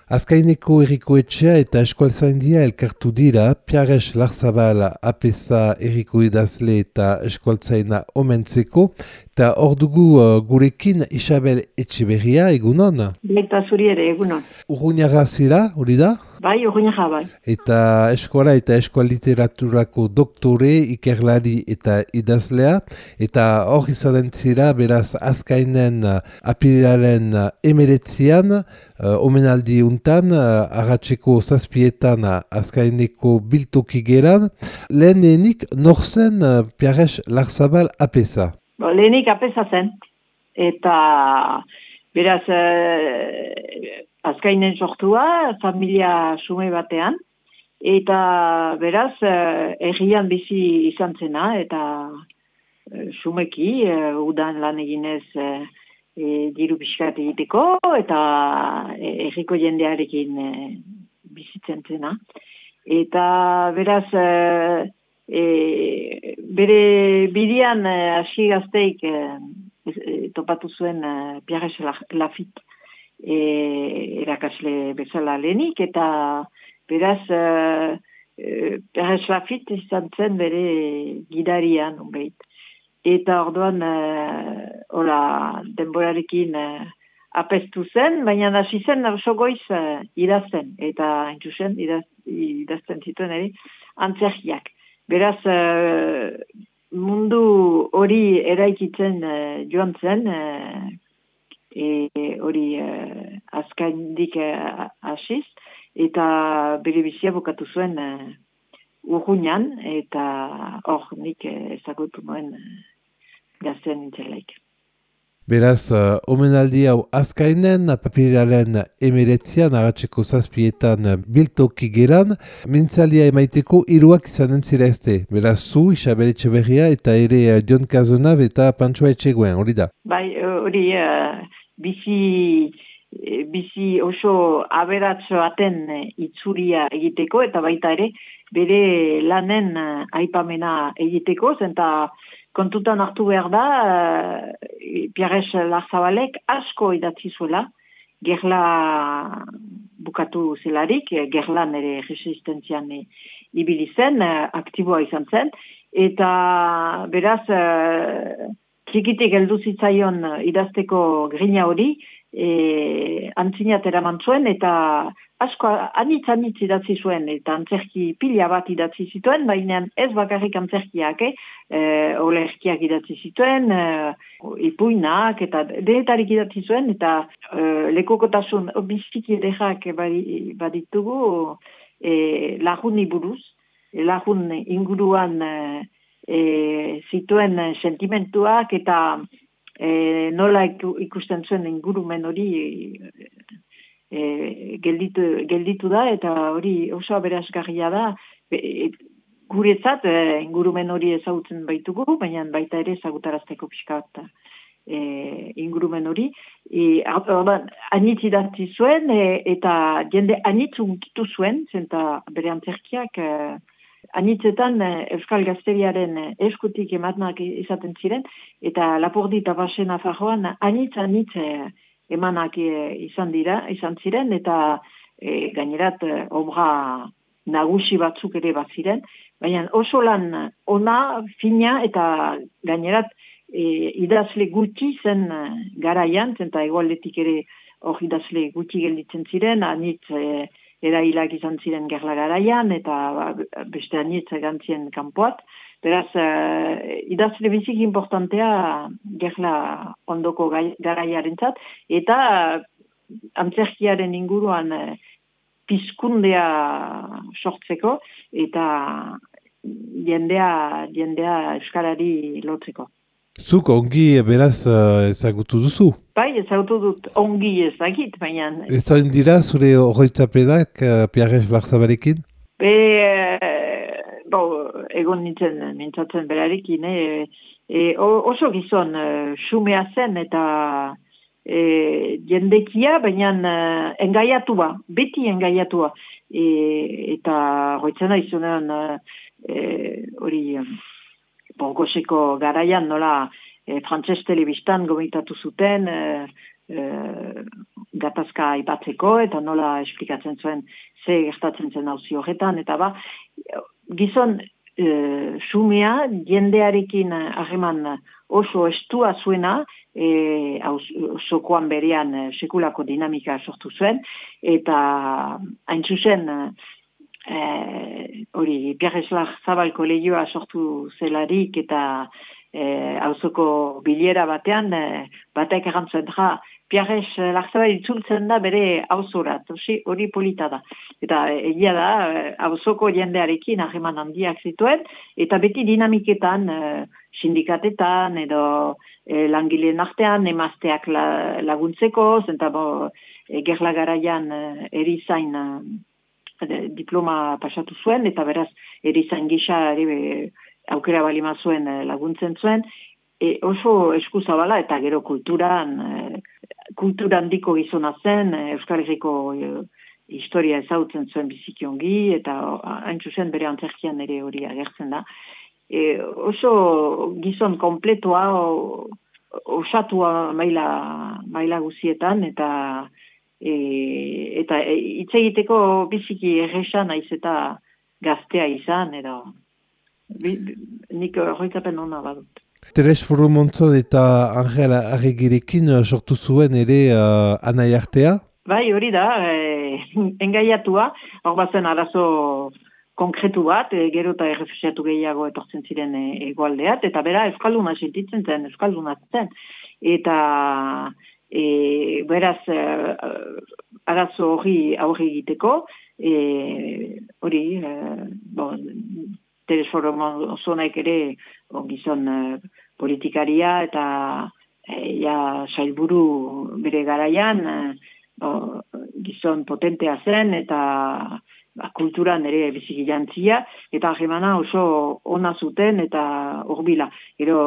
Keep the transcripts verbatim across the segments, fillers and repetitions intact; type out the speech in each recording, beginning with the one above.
Azkaineko Herrikoetxea eta Eskualtzaindia elkartu dira, Piares Larzabal apesa Herriko idazle eta Eskualtzaina omentzeko, eta hor dugu uh, gurekin Isabel Etxeberria, egunon? Baita zuri ere, egunon. Urruñaga zira, hori da? Bai, urruñaga bai. Eta eskola eta eskola literaturako doktore, ikerlari eta idazlea, eta hor izanen zira, beraz azkainen uh, apirilaren uh, emeretzian, Uh, omenaldi untan, uh, agatzeko zazpietan uh, azkaineko biltoki geran, lehenenik nor zen uh, Piares Larzabal apesa? Bo, lehenik apesa zen, eta beraz uh, azkainen sortua, familia sume batean, eta beraz uh, errian bizi izan zena, eta uh, sumeki, uh, udan lan eginez, uh, E, diru pixkat egiteko eta erriko jendearekin e, bizitzen zena. Eta beraz, e, e, bere bidian hasi e, gazteik e, e, topatu zuen e, Piares Lafitte e, erakasle bezala lehenik, eta beraz, e, e, Piares Lafitte izan zen bere gidarian, unbeit. Eta orduan, uh, hola, denborarekin uh, apestu zen, baina hasi zen oso goiz uh, idazten, eta entzuzen idaz, idazten zituen ere, antzerkiak. Beraz, uh, mundu hori eraikitzen uh, joan zen, uh, e, hori uh, azkaindik uh, hasiz, eta bere bizia bukatu zuen uh, urruñan, eta hor nik ezagutu nuen uh, gaztean nintzelaik. Beraz, uh, omenaldi hau azkainen, papiraren emeretzian, agatzeko zazpietan biltoki geran, mintzalia emaiteko hiruak izanen zira ezte. Beraz, zu, Isabel Etxeberria, eta ere uh, Dion Kazonav eta Pantsoa Etxeguen, hori da? Bai, hori uh, bizi, bizi oso aberatso aten itzuria egiteko, eta baita ere, bere lanen uh, aipamena egiteko, zenta kontutan hartu behar da, uh, Piares Larzabalek asko idatzi zuela, gerla bukatu zelarik, gerlan ere resistentzian e, ibili zen, uh, aktiboa izan zen, eta beraz, uh, txikitik heldu zitzaion idazteko grina hori, e, antzinat eraman zuen, eta asko anitz-anitz idatzi zuen, eta antzerki pila bat idatzi zituen, baina ez bakarrik antzerkiak, eh? E, olerkiak idatzi zituen, e, ipuinak, eta denetarik idatzi zuen, eta e, lekukotasun biziki edekak baditugu e, laguni buruz, e, lagun inguruan e, e, zituen sentimentuak, eta e, nola ikusten zuen ingurumen hori e, gelditu, gelditu da, eta hori oso aberasgarria da, e, guretzat e, ingurumen hori ezagutzen baitugu, baina baita ere ezagutarazteko pixkat e, ingurumen hori. E, anitz idatzi zuen, e, eta jende anitz unkitu zuen, zenta bere antzerkiak e, anitzetan e, Euskal Gazteriaren eskutik emanak izaten ziren, eta Lapurdi eta Basen Nafarroan anitz-anitz e, emanak izan dira, izan ziren, eta e, gainerat e, obra nagusi batzuk ere bat ziren, baina oso lan ona, fina, eta gainerat e, idazle gutxi zen garaian, zenta egoaldetik ere hor idazle gutxi gelditzen ziren, anitz e, erailak izan ziren gerla garaian, eta ba, beste anitz gantzien kanpoat. Beraz, uh, idazle biziki importantea gerla ondoko garaiarentzat, eta uh, antzerkiaren inguruan uh, pizkundea sortzeko, eta jendea, jendea euskarari lotzeko. Zuk ongi beraz uh, ezagutu duzu? Bai, ezagutu dut ongi ezagit, baina... Ez da dira zure horretzapenak uh, Piares Larzabalekin? Be... Uh, Bo, egon nintzen, mintzatzen berarekin, e, e, oso gizon, e, xumea zen eta e, jendekia, baina e, engaiatua, beti engaiatua. E, eta goitzena izunean, hori, e, Borgoseko garaian, nola, e, frantses telebistan gomitatu zuten, e, uh, gatazka aipatzeko, eta nola esplikatzen zuen ze gertatzen zen auzi horretan, eta ba, gizon uh, sumea, jendearekin harreman oso estua zuena, e, sokoan berean e, sekulako dinamika sortu zuen, eta hain zuzen, e, hori, Pierre Zabal kolegioa sortu zelarik, eta e, auzoko bilera batean, e, batek errantzuen, ja, Pierre Zabal itzultzen da bere auzorat, hori polita da. Eta egia da, auzoko jendearekin harreman handiak zituen, eta beti dinamiketan, e, sindikatetan edo e, langileen artean emazteak la, laguntzeko, zenta bo, e, gerla garaian e, erizain e, diploma pasatu zuen, eta beraz erizain gisa ere aukera balima zuen e, laguntzen zuen, e, oso eskuzabala eta gero kulturan, e, kultura handiko gizona zen, e, Euskal Herriko e, historia ezautzen zuen bizikiongi, eta hain zuzen bere antzerkian ere hori agertzen da. E, oso gizon kompletoa o, osatua maila, maila guzietan eta e, eta hitz egiteko biziki erresa naiz eta gaztea izan edo bi, bi, nik horretzapen hona badut. Teres Furrumontzon eta Angel Arregirekin sortu zuen ere uh, anai artea? Bai, hori da, e, engaiatua, hor bazen arazo konkretu bat, e, gero eta errefusiatu gehiago etortzen ziren e, egoaldeat, eta bera euskalduna sentitzen zen, euskalduna zen. Eta e, beraz e, arazo hori aurre egiteko, e, hori, e, bon, Teres Furrumontzonek ere gizon e, politikaria eta e, ja sailburu bere garaian, e, o, gizon potentea zen, eta ba, kulturan ere biziki jantzia, eta harremana oso ona zuten eta horbila. Gero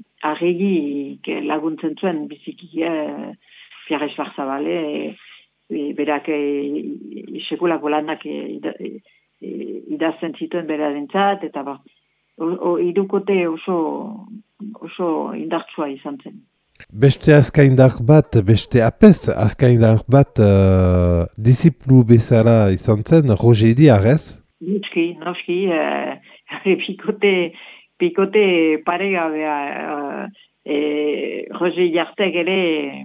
Arregi laguntzen zuen biziki eh, Pierre Zabal, eh, berak eh, sekulako lanak eh, idazten zituen berarentzat, eta ba, hirukote oso, oso indartsua izan zen. Beste azkaindar bat, beste apez azkaindar bat uh, disiplu bezala izan zen, Roger Diarez? Noski, noski, uh, pikote, pikote paregabea, uh, e, Roger Diartek ere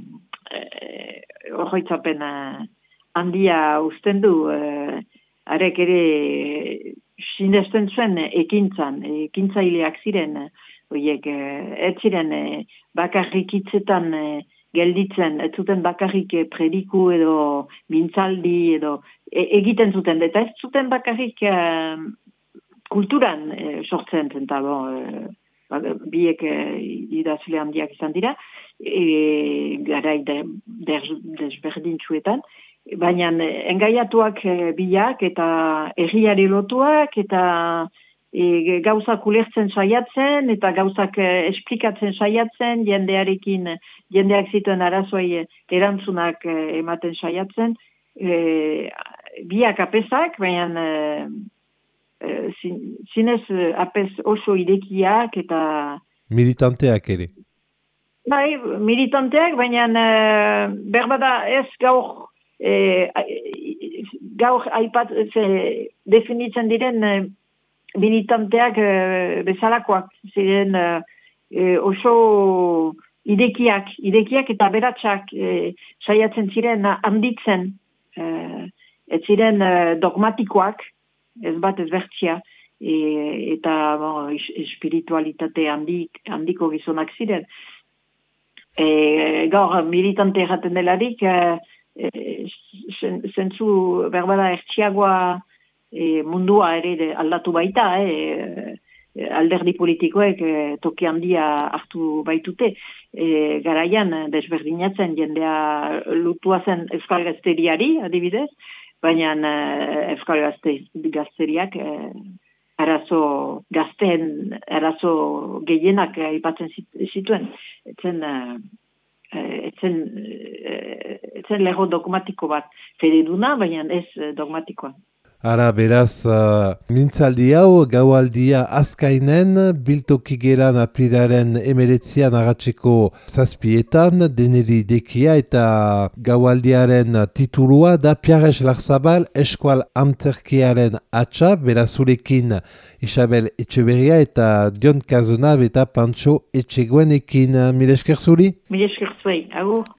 horretzapen uh, handia usten du, uh, arek ere sinesten zuen ekintzan, ekintzaileak ziren, oiek, ez ziren bakarrik hitzetan gelditzen, ez zuten bakarrik prediku edo mintzaldi edo e, egiten zuten, eta ez zuten bakarrik e, kulturan e, sortzen zen, eta bo, e, biek e, idazle handiak izan dira, e, garai de, de, desberdintzuetan, baina engaiatuak e, biak eta herriari lotuak eta E, gauzak ulertzen saiatzen eta gauzak e, esplikatzen saiatzen, jendearekin, jendeak zituen arazoei erantzunak e, ematen saiatzen, e, biak apezak, baina e, e, zin, zinez apez oso irekiak eta... Militanteak ere. Bai, militanteak, baina e, berbada ez gaur, e, gaur aipat, ze, definitzen diren... E, militanteak e, bezalakoak ziren e, oso idekiak, idekiak eta beratxak e, saiatzen ziren handitzen, e, ez ziren e, dogmatikoak, ez bat ez bertzia, e, eta bon, espiritualitate handik, handiko gizonak ziren. E, gaur militante erraten delarik, e, e, zentzu berbada ertsiagoa E, mundua ere aldatu baita, e, alderdi politikoek e, toki handia hartu baitute. E, garaian desberdinatzen jendea lutua zen Euskal Gazteriari, adibidez, baina e, Euskal Gazte, Gazteriak e, arazo gazteen, arazo gehienak aipatzen zituen. Etzen, e, etzen, e, etzen lego dogmatiko bat fededuna, baina ez dogmatikoa. Ara, beraz, uh, mintzaldi hau, gaualdia azkainen, biltoki geran aprilaren emeretzian agatzeko zazpietan, deneri dekia eta gaualdiaren titulua da Piarres Larzabal eskual antzerkiaren atxa, beraz zurekin Isabel Etxeberria eta Dion Kazonab eta Pantxo Etxeguenekin. Mil esker zuri? Mil esker zuei, agur.